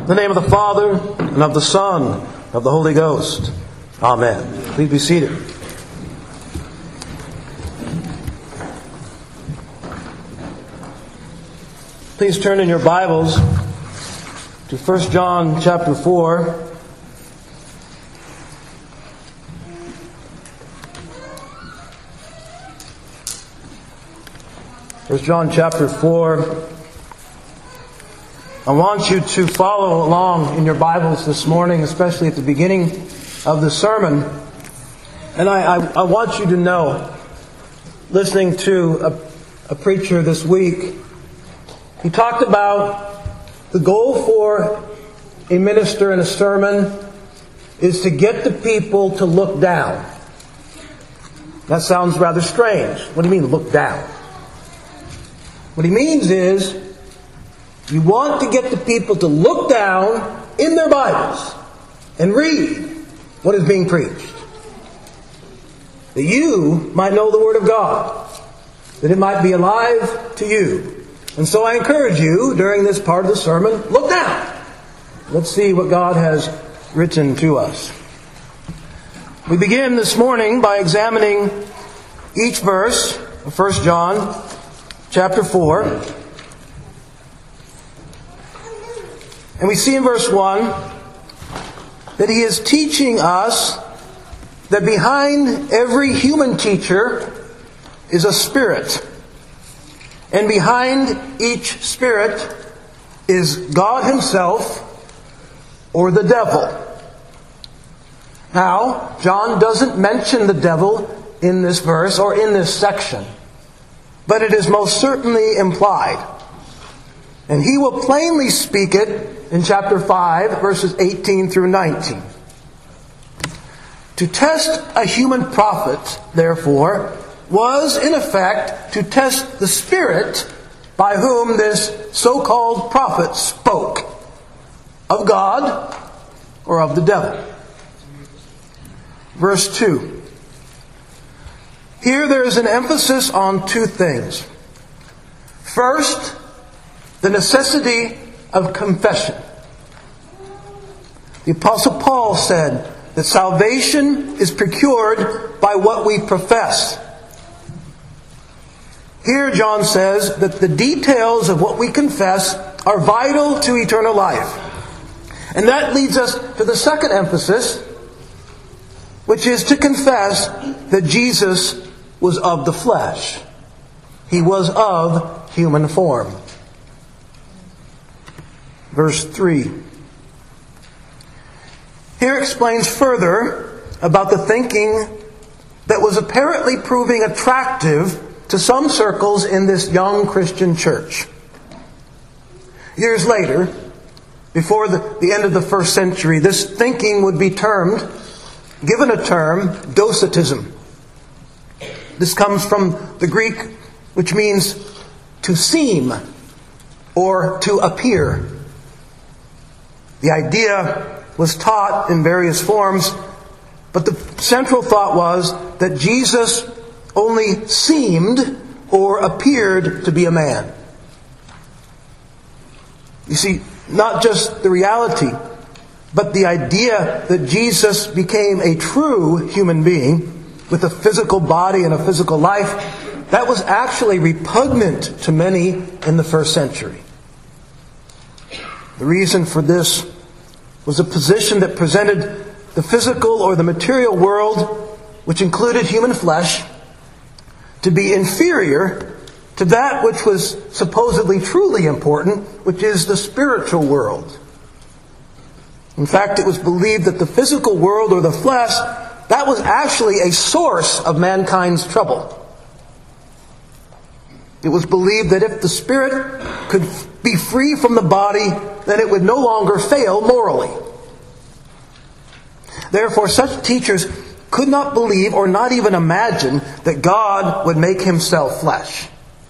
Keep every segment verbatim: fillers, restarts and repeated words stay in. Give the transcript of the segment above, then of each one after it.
In the name of the Father, and of the Son, and of the Holy Ghost. Amen. Please be seated. Please turn in your Bibles to First John chapter four. First John chapter four. I want you to follow along in your Bibles this morning, especially at the beginning of the sermon. And I, I, I want you to know, listening to a, a preacher this week, he talked about the goal for a minister in a sermon is to get the people to look down. That sounds rather strange. What do you mean, look down? What he means is, you want to get the people to look down in their Bibles and read what is being preached. That you might know the Word of God. That it might be alive to you. And so I encourage you, during this part of the sermon, look down. Let's see what God has written to us. We begin this morning by examining each verse of First John chapter four. And we see in verse one that he is teaching us that behind every human teacher is a spirit. And behind each spirit is God himself or the devil. Now, John doesn't mention the devil in this verse or in this section, but it is most certainly implied. And he will plainly speak it in chapter five, verses eighteen through nineteen. To test a human prophet, therefore, was in effect to test the spirit by whom this so-called prophet spoke, of God or of the devil. Verse two. Here there is an emphasis on two things. First, the necessity of confession. The Apostle Paul said that salvation is procured by what we profess. Here John says that the details of what we confess are vital to eternal life. And that leads us to the second emphasis, which is to confess that Jesus was of the flesh. He was of human form. Verse three. Here explains further about the thinking that was apparently proving attractive to some circles in this young Christian church. Years later, before the, the end of the first century, this thinking would be termed, given a term, docetism. This comes from the Greek, which means to seem or to appear. The idea was taught in various forms, but the central thought was that Jesus only seemed or appeared to be a man. You see, not just the reality, but the idea that Jesus became a true human being with a physical body and a physical life, that was actually repugnant to many in the first century. The reason for this was a position that presented the physical or the material world, which included human flesh, to be inferior to that which was supposedly truly important, which is the spiritual world. In fact, it was believed that the physical world or the flesh, that was actually a source of mankind's trouble. It was believed that if the spirit could be free from the body, then it would no longer fail morally. Therefore, such teachers could not believe or not even imagine that God would make himself flesh.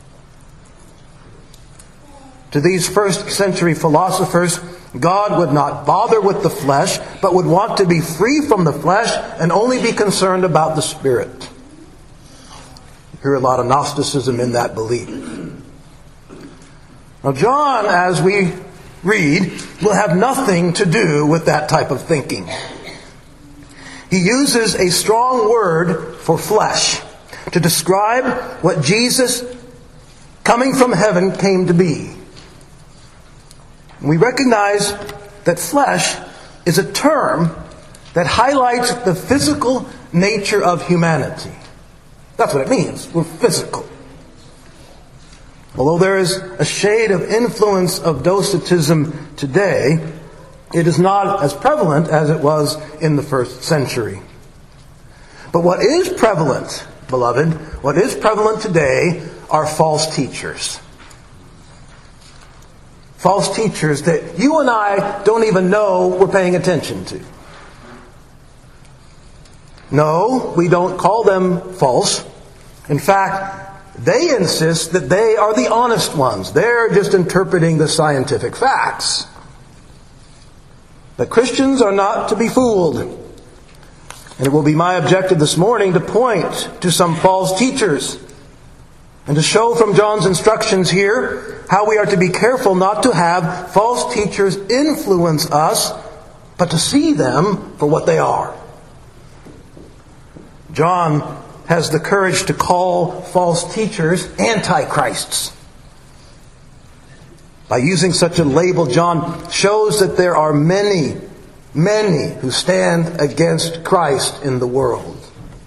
To these first century philosophers, God would not bother with the flesh, but would want to be free from the flesh and only be concerned about the spirit. You hear a lot of Gnosticism in that belief. Now John, as we read will have nothing to do with that type of thinking. He uses a strong word for flesh to describe what Jesus, coming from heaven, came to be. We recognize that flesh is a term that highlights the physical nature of humanity. That's what it means. We're physical. Although there is a shade of influence of Docetism today, it is not as prevalent as it was in the first century. But what is prevalent, beloved, what is prevalent today are false teachers. False teachers that you and I don't even know we're paying attention to. No, we don't call them false. In fact, they insist that they are the honest ones. They're just interpreting the scientific facts. But Christians are not to be fooled. And it will be my objective this morning to point to some false teachers and to show from John's instructions here how we are to be careful not to have false teachers influence us, but to see them for what they are. John has the courage to call false teachers antichrists. By using such a label, John shows that there are many, many who stand against Christ in the world.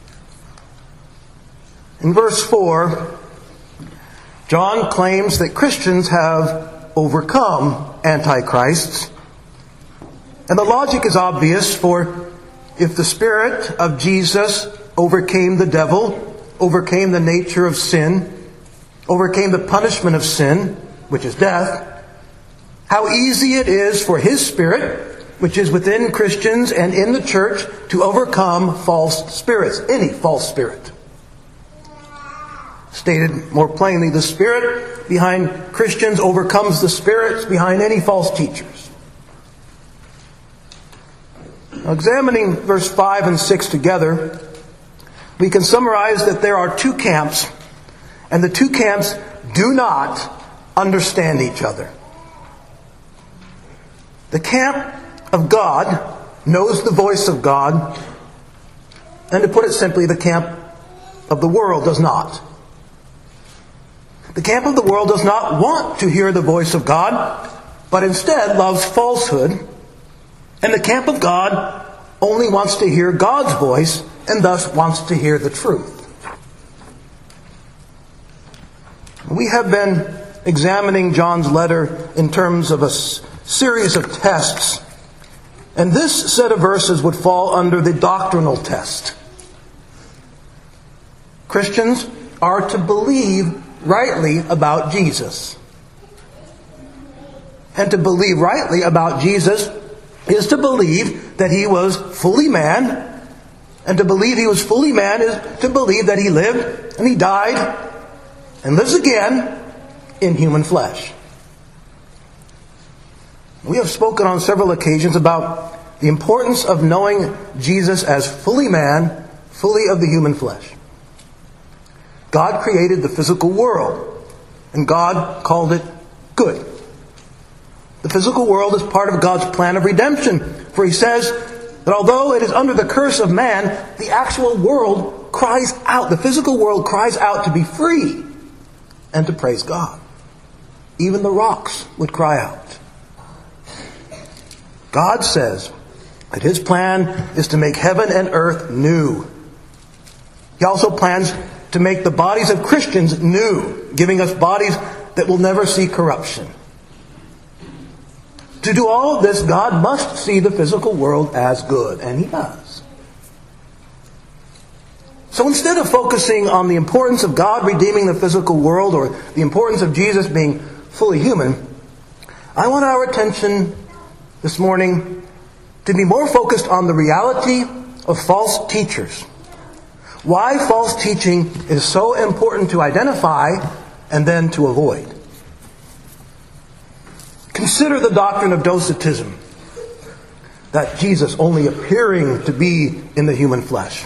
In verse four, John claims that Christians have overcome antichrists. And the logic is obvious, for if the Spirit of Jesus overcame the devil, overcame the nature of sin, overcame the punishment of sin, which is death, how easy it is for His Spirit, which is within Christians and in the church, to overcome false spirits, any false spirit. Stated more plainly, the Spirit behind Christians overcomes the spirits behind any false teachers. Now, examining verse five and six together, we can summarize that there are two camps, and the two camps do not understand each other. The camp of God knows the voice of God, and to put it simply, the camp of the world does not. The camp of the world does not want to hear the voice of God, but instead loves falsehood, and the camp of God only wants to hear God's voice, and thus wants to hear the truth. We have been examining John's letter in terms of a series of tests, and this set of verses would fall under the doctrinal test. Christians are to believe rightly about Jesus. And to believe rightly about Jesus is to believe that He was fully man. And to believe He was fully man is to believe that He lived and He died and lives again in human flesh. We have spoken on several occasions about the importance of knowing Jesus as fully man, fully of the human flesh. God created the physical world, and God called it good. The physical world is part of God's plan of redemption, for He says that although it is under the curse of man, the actual world cries out, the physical world cries out to be free and to praise God. Even the rocks would cry out. God says that His plan is to make heaven and earth new. He also plans to make the bodies of Christians new, giving us bodies that will never see corruption. To do all of this, God must see the physical world as good, and He does. So instead of focusing on the importance of God redeeming the physical world or the importance of Jesus being fully human, I want our attention this morning to be more focused on the reality of false teachers. Why false teaching is so important to identify and then to avoid. Consider the doctrine of Docetism, that Jesus only appearing to be in the human flesh.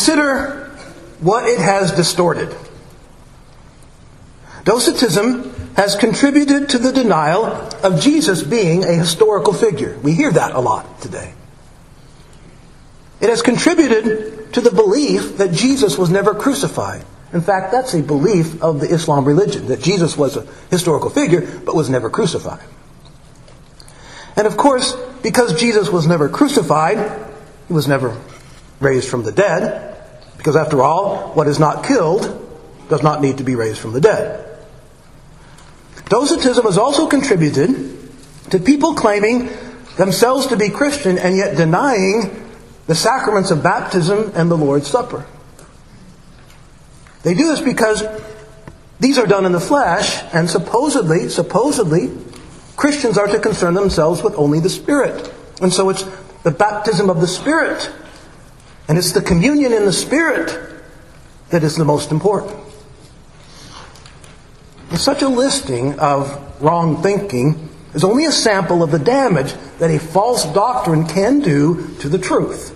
Consider what it has distorted. Docetism has contributed to the denial of Jesus being a historical figure. We hear that a lot today. It has contributed to the belief that Jesus was never crucified. In fact, that's a belief of the Islam religion, that Jesus was a historical figure but was never crucified. And of course, because Jesus was never crucified, he was never raised from the dead, because after all, what is not killed does not need to be raised from the dead. Docetism has also contributed to people claiming themselves to be Christian and yet denying the sacraments of baptism and the Lord's Supper. They do this because these are done in the flesh, and supposedly, supposedly, Christians are to concern themselves with only the Spirit. And so it's the baptism of the Spirit, and it's the communion in the Spirit that is the most important. And such a listing of wrong thinking is only a sample of the damage that a false doctrine can do to the truth.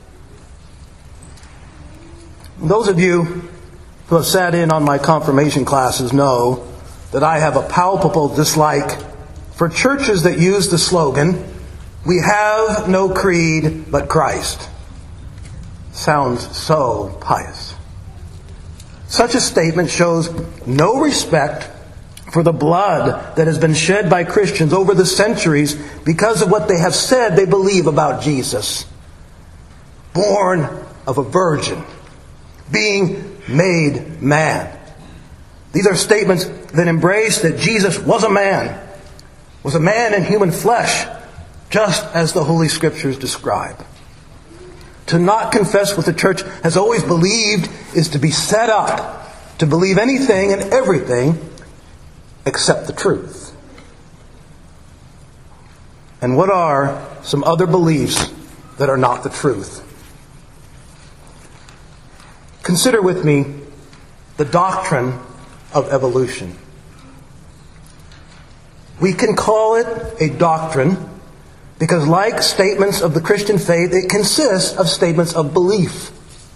Those of you who have sat in on my confirmation classes know that I have a palpable dislike for churches that use the slogan, "We have no creed but Christ." Sounds so pious. Such a statement shows no respect for the blood that has been shed by Christians over the centuries because of what they have said they believe about Jesus. Born of a virgin, being made man. These are statements that embrace that Jesus was a man, was a man in human flesh, just as the Holy Scriptures describe. To not confess what the church has always believed is to be set up to believe anything and everything except the truth. And what are some other beliefs that are not the truth? Consider with me the doctrine of evolution. We can call it a doctrine because, like statements of the Christian faith, it consists of statements of belief.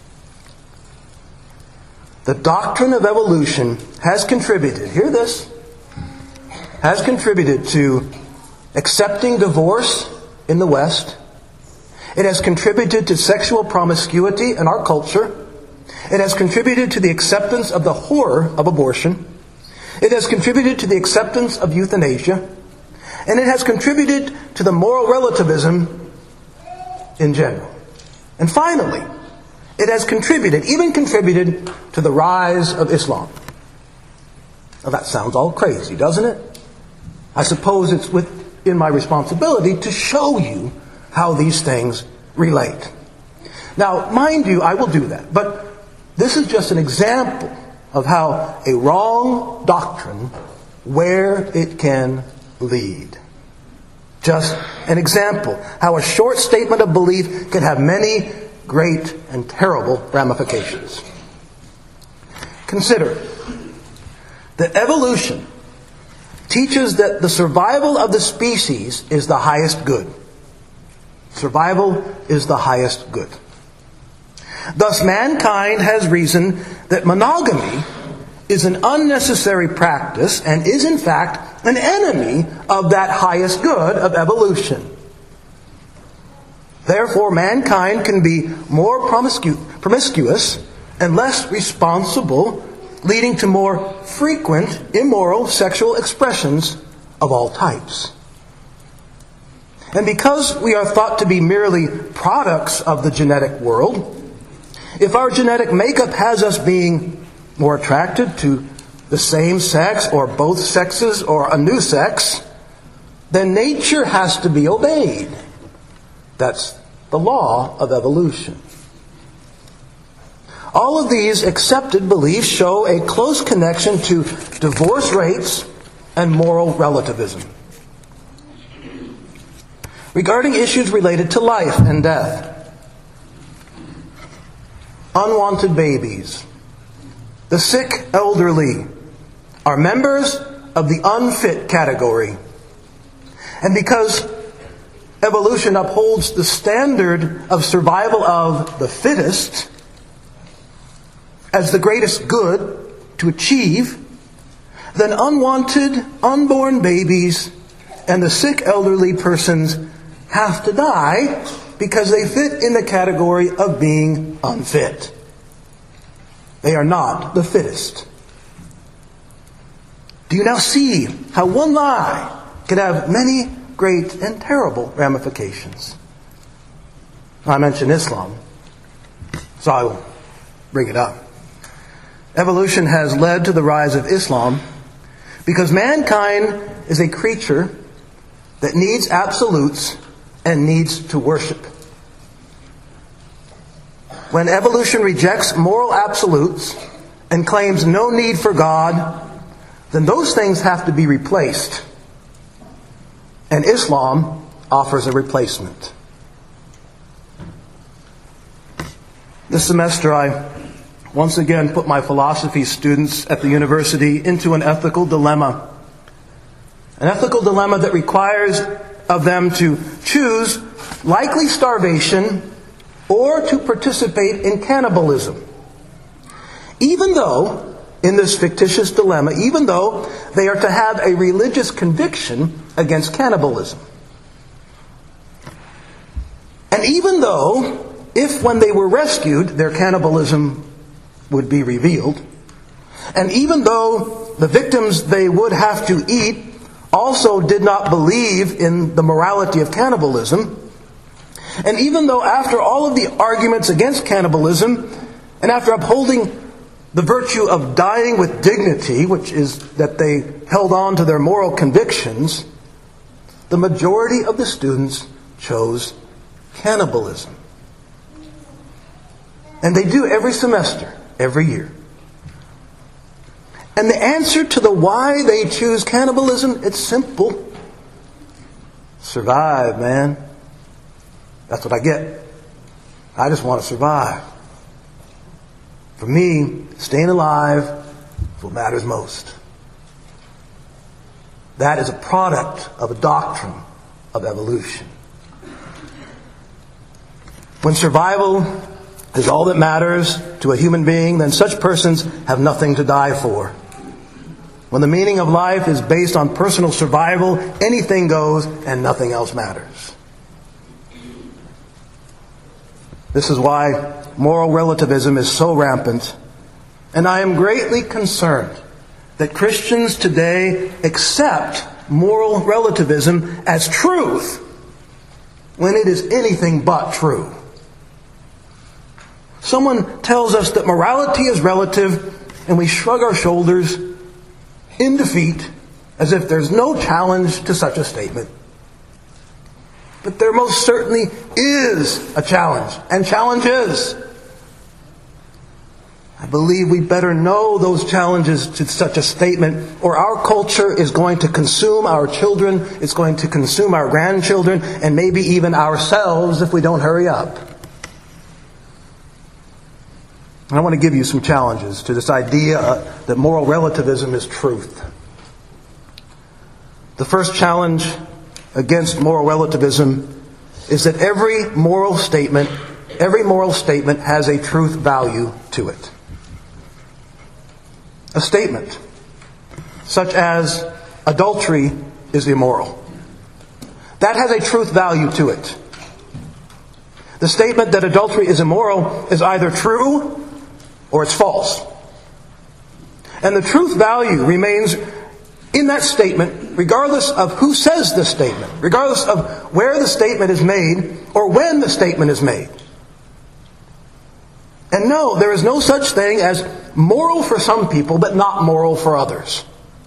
The doctrine of evolution has contributed, hear this, has contributed to accepting divorce in the West. It has contributed to sexual promiscuity in our culture. It has contributed to the acceptance of the horror of abortion. It has contributed to the acceptance of euthanasia. And it has contributed to the moral relativism in general. And finally, it has contributed, even contributed, to the rise of Islam. Now that sounds all crazy, doesn't it? I suppose it's within my responsibility to show you how these things relate. Now, mind you, I will do that. But this is just an example of how a wrong doctrine, where it can lead. Just an example how a short statement of belief can have many great and terrible ramifications. Consider that evolution teaches that the survival of the species is the highest good. Survival is the highest good. Thus, mankind has reasoned that monogamy is an unnecessary practice and is in fact an enemy of that highest good of evolution. Therefore, mankind can be more promiscu- promiscuous and less responsible, leading to more frequent immoral sexual expressions of all types. And because we are thought to be merely products of the genetic world, if our genetic makeup has us being more attracted to the same sex or both sexes or a new sex, then nature has to be obeyed. That's the law of evolution. All of these accepted beliefs show a close connection to divorce rates and moral relativism. Regarding issues related to life and death, unwanted babies, the sick elderly are members of the unfit category. And because evolution upholds the standard of survival of the fittest as the greatest good to achieve, then unwanted, unborn babies and the sick elderly persons have to die because they fit in the category of being unfit. They are not the fittest. Do you now see how one lie can have many great and terrible ramifications? I mentioned Islam, so I will bring it up. Evolution has led to the rise of Islam because mankind is a creature that needs absolutes and needs to worship. When evolution rejects moral absolutes and claims no need for God, then those things have to be replaced. And Islam offers a replacement. This semester I once again put my philosophy students at the university into an ethical dilemma. An ethical dilemma that requires of them to choose likely starvation or to participate in cannibalism. Even though, in this fictitious dilemma, even though they are to have a religious conviction against cannibalism. And even though, if when they were rescued, their cannibalism would be revealed, and even though the victims they would have to eat also did not believe in the morality of cannibalism, and even though after all of the arguments against cannibalism, and after upholding the virtue of dying with dignity, which is that they held on to their moral convictions, the majority of the students chose cannibalism. And they do every semester, every year. And the answer to the why they choose cannibalism, it's simple. Survive, man. That's what I get. I just want to survive. For me, staying alive is what matters most. That is a product of a doctrine of evolution. When survival is all that matters to a human being, then such persons have nothing to die for. When the meaning of life is based on personal survival, anything goes and nothing else matters. This is why moral relativism is so rampant, and I am greatly concerned that Christians today accept moral relativism as truth when it is anything but true. Someone tells us that morality is relative, and we shrug our shoulders in defeat as if there's no challenge to such a statement. But there most certainly is a challenge, and challenges. I believe we better know those challenges to such a statement, or our culture is going to consume our children, it's going to consume our grandchildren, and maybe even ourselves if we don't hurry up. And I want to give you some challenges to this idea uh, that moral relativism is truth. The first challenge against moral relativism is that every moral statement, every moral statement has a truth value to it. A statement such as adultery is immoral. That has a truth value to it. The statement that adultery is immoral is either true or it's false. And the truth value remains in that statement regardless of who says the statement, regardless of where the statement is made or when the statement is made. And no, there is no such thing as moral for some people but not moral for others.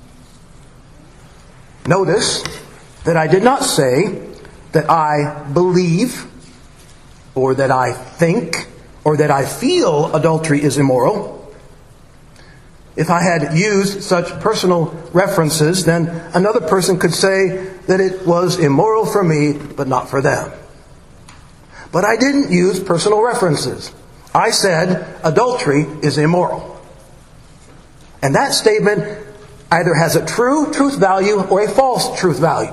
Notice that I did not say that I believe or that I think or that I feel adultery is immoral. If I had used such personal references, then another person could say that it was immoral for me, but not for them. But I didn't use personal references. I said adultery is immoral. And that statement either has a true truth value or a false truth value.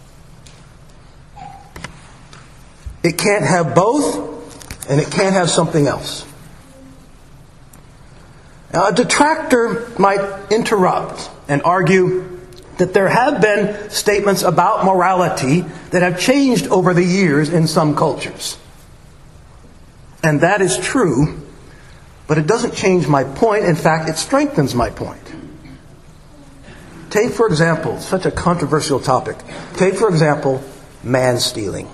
It can't have both, and it can't have something else. Now, a detractor might interrupt and argue that there have been statements about morality that have changed over the years in some cultures. And that is true, but it doesn't change my point. In fact, it strengthens my point. Take, for example, such a controversial topic. Take, for example, man stealing.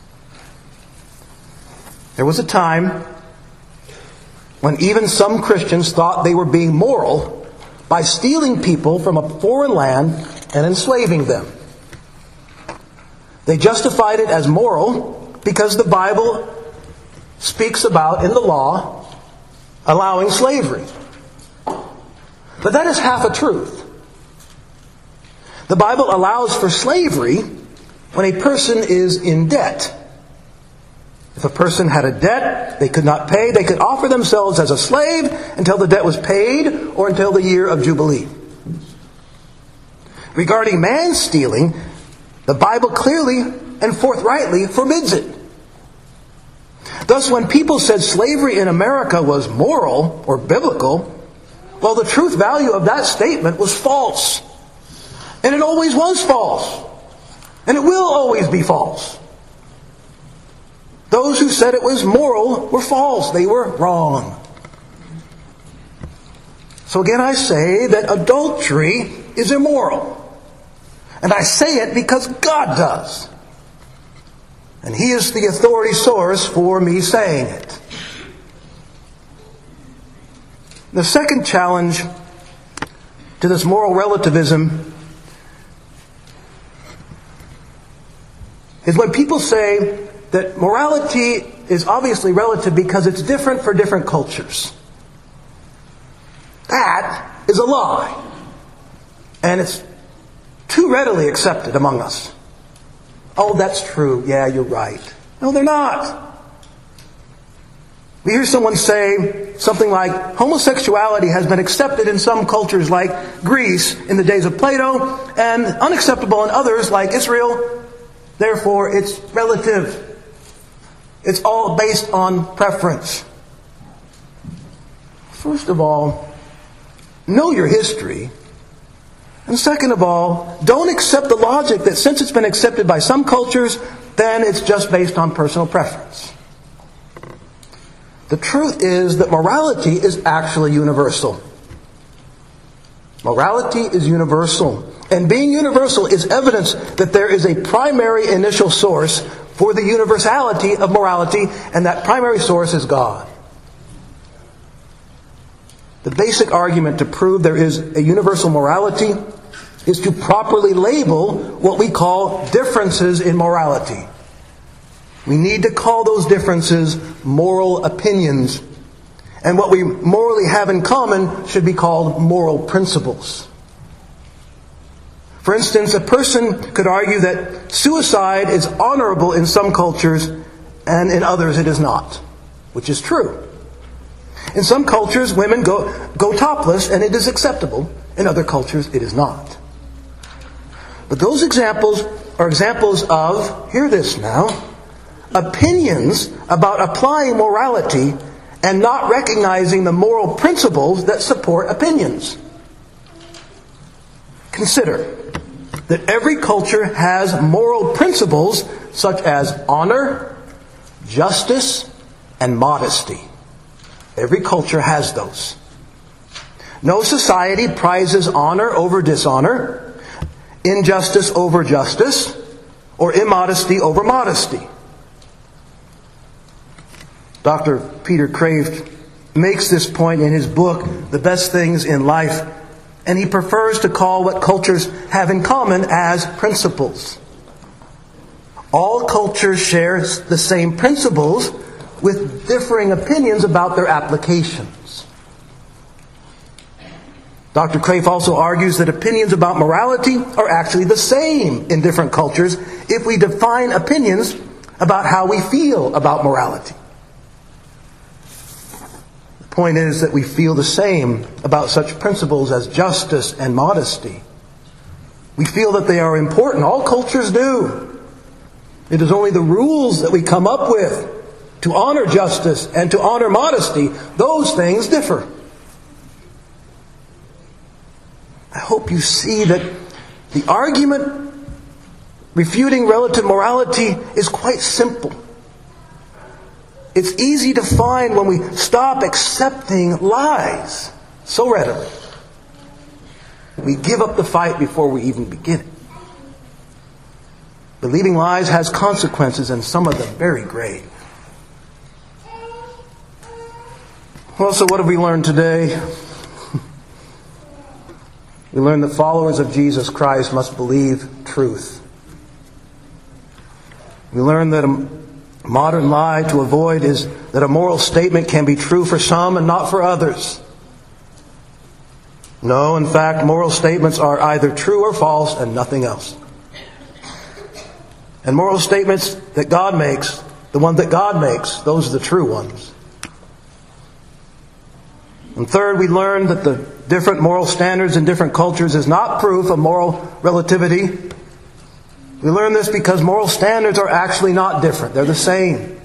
There was a time when even some Christians thought they were being moral by stealing people from a foreign land and enslaving them. They justified it as moral because the Bible speaks about, in the law, allowing slavery. But that is half a truth. The Bible allows for slavery when a person is in debt. If a person had a debt they could not pay, they could offer themselves as a slave until the debt was paid or until the year of Jubilee. Regarding man stealing, the Bible clearly and forthrightly forbids it. Thus, when people said slavery in America was moral or biblical, well, the truth value of that statement was false. And it always was false. And it will always be false. Those who said it was moral were false. They were wrong. So again, I say that adultery is immoral. And I say it because God does. And He is the authority source for me saying it. The second challenge to this moral relativism is when people say that morality is obviously relative because it's different for different cultures. That is a lie. And it's too readily accepted among us. Oh, that's true. Yeah, you're right. No, they're not. We hear someone say something like, homosexuality has been accepted in some cultures like Greece in the days of Plato and unacceptable in others like Israel. Therefore, it's relative. It's all based on preference. First of all, know your history. And second of all, don't accept the logic that since it's been accepted by some cultures, then it's just based on personal preference. The truth is that morality is actually universal. Morality is universal. And being universal is evidence that there is a primary initial source for the universality of morality, and that primary source is God. The basic argument to prove there is a universal morality is to properly label what we call differences in morality. We need to call those differences moral opinions. And what we morally have in common should be called moral principles. For instance, a person could argue that suicide is honorable in some cultures and in others it is not, which is true. In some cultures, women go, go topless and it is acceptable. In other cultures, it is not. But those examples are examples of, hear this now, opinions about applying morality and not recognizing the moral principles that support opinions. Consider that every culture has moral principles such as honor, justice, and modesty. Every culture has those. No society prizes honor over dishonor, injustice over justice, or immodesty over modesty. Doctor Peter Kreeft makes this point in his book, The Best Things in Life, and he prefers to call what cultures have in common as principles. All cultures share the same principles with differing opinions about their applications. Doctor Kreeft also argues that opinions about morality are actually the same in different cultures if we define opinions about how we feel about morality. The point is that we feel the same about such principles as justice and modesty. We feel that they are important. All cultures do. It is only the rules that we come up with to honor justice and to honor modesty. Those things differ. I hope you see that the argument refuting relative morality is quite simple. It's easy to find when we stop accepting lies so readily. We give up the fight before we even begin it. Believing lies has consequences, and some of them very grave. Well, so what have we learned today? We learned that followers of Jesus Christ must believe truth. We learned that a modern lie to avoid is that a moral statement can be true for some and not for others. No, in fact, moral statements are either true or false and nothing else. And moral statements that God makes, the ones that God makes, those are the true ones. And third, we learned that the different moral standards in different cultures is not proof of moral relativity. We learn this because moral standards are actually not different. They're the same.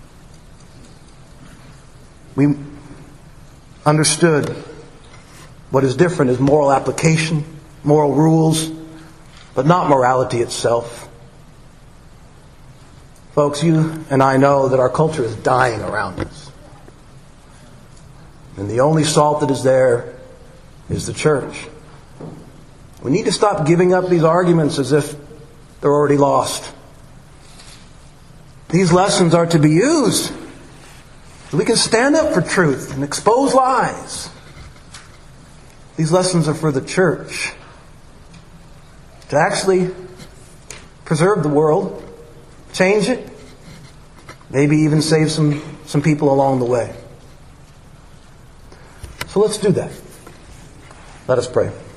We understood what is different is moral application, moral rules, but not morality itself. Folks, you and I know that our culture is dying around us. And the only salt that is there is the church. We need to stop giving up these arguments as if they're already lost. These lessons are to be used so we can stand up for truth and expose lies. These lessons are for the church to actually preserve the world, change it, maybe even save some, some people along the way. So let's do that. Let us pray.